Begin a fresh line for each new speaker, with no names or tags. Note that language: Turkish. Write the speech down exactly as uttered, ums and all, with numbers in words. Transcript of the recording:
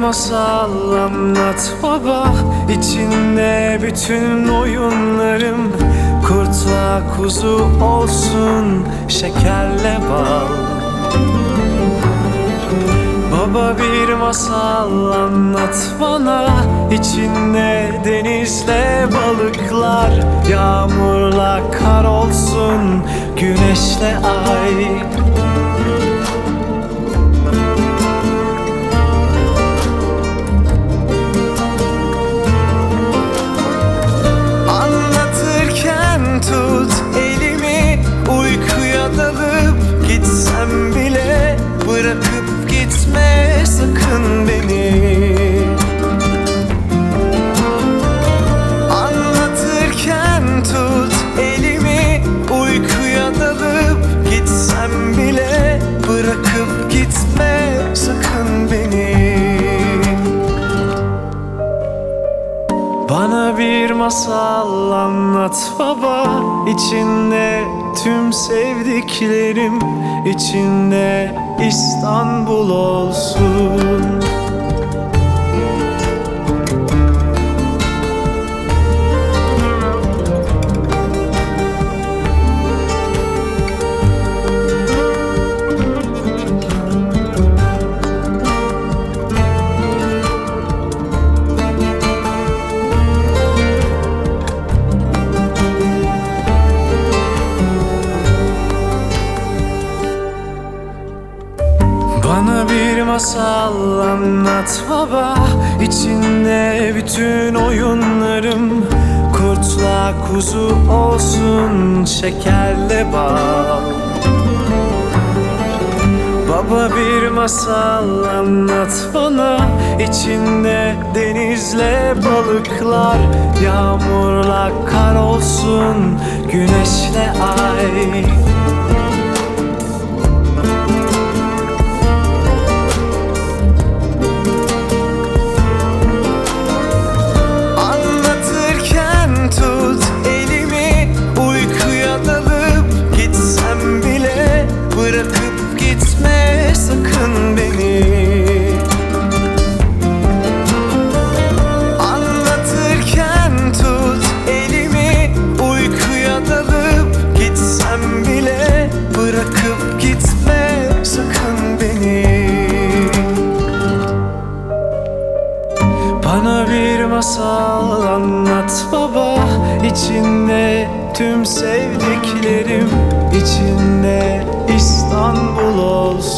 masal anlat baba, içinde bütün oyunlarım. Kurtla kuzu olsun, şekerle bal. Baba bir masal anlat bana, içinde denizle balıklar. Yağmurla kar olsun, güneşle ay. Anlatırken tut elimi, uykuya dalıp gitsem bile bırakıp gitme sakın beni. Anlatırken tut elimi, uykuya dalıp gitsem bile bırakıp gitme sakın beni. Bana bir masal anlat baba, içinde tüm sevdiklerim, içinde İstanbul olsun. Bana bir masal anlat baba, içinde bütün oyunlarım. Kurtla kuzu olsun, şekerle bal. Baba bir masal anlat bana, içinde denizle balıklar. Yağmurla kar olsun, güneşle ay. Bırakıp gitme sakın beni. Anlatırken tut elimi, uykuya dalıp gitsem bile bırakıp gitme sakın beni. Bana bir masal anlat baba, içinde tüm sevdiklerim, içinde İstanbul olsun.